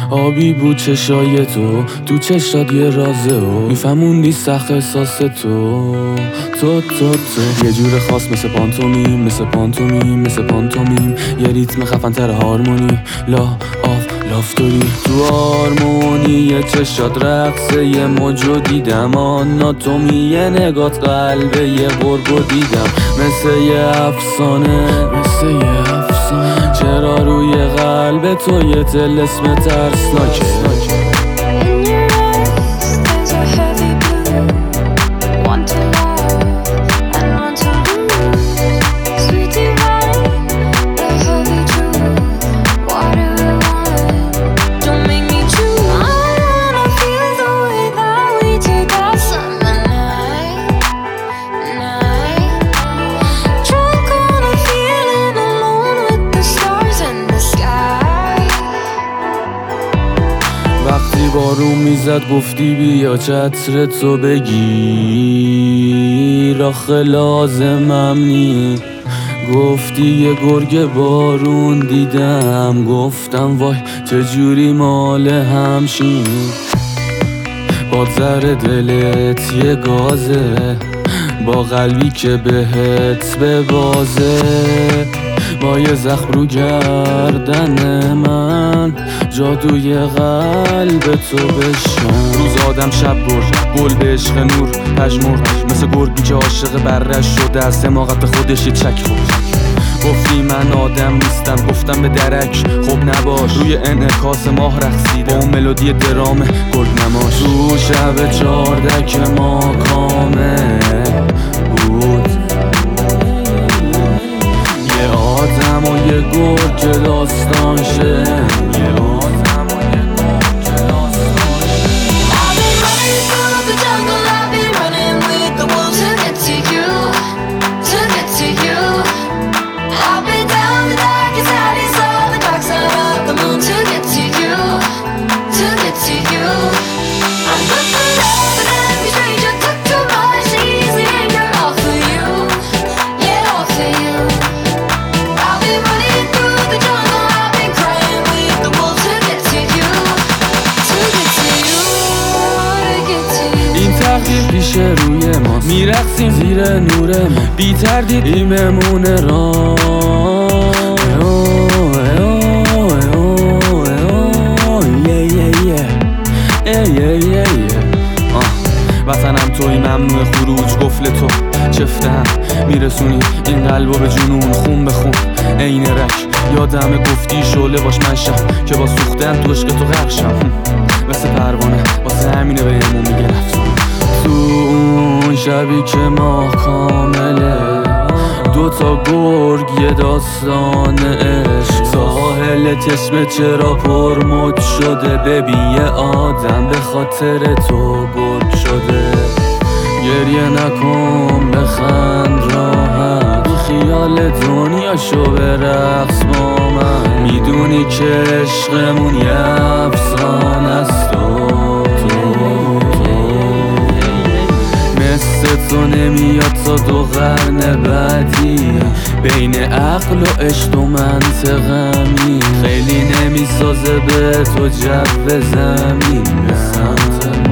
آبی بود چشای تو چشات یه رازه و میفهموندی سخت احساس تو یه جور خاص مثل پانتومیم یه ریتم خفن تر هارمونی لافتوری تو هارمونی یه چشات رقصه یه موجو دیدم آناتومی یه نگات قلبه یه گرگو دیدم مثل یه افسانه چرا روی قلب تو یه طلسم ترسناکه وقتی بارون میزد گفتی بیا چتر تو بگیر آخه لازمم نی گفتی یه گرگ بارون دیدم گفتم وای چجوری مال همشین با ذره دلت یه گازه با قلبی که بهت ببازه با یه زخم رو گردن من جادوی قلب تو بشم روز آدم شب گل به عشق نور پژمرد مثل گرگی که عاشق برش شده از حماقت خودش یه چک خورد گفتی من آدم نیستم گفتم به درک خب نباش روی انعکاس ماه رقصیدم با اون ملودی درام گرگ نماش تو شب 14 که ما کامل بود یه آدم و یه گرگ که داستان شه پیش روی ما میرقصیم زیر نور ما بی تردید ایممونه را وطنم توی ممنوع خروج گفل تو چفتم میرسونی این قلبو به جنون خون به خون عین رک یادم گفتی شعله باش من شب که با سوختن تو عشق تو غرق شم مثل پروانه واسه همینه به امون میگه افسانه تو اون شبی که ماه کامله دوتا گرگ یه داستان عشق ساحل چشم چرا پرموج شده ببین یه آدم به خاطر تو گرگ شده گریه نکن بخند راحت خیال دنیا شو به رقص با من میدونی که عشقمون یه افسانه است تو نمیاد تا 2 قرن بعدی بین عقل و عشق و منطقمی خیلی نمیسازه به تو جو زمین به سمت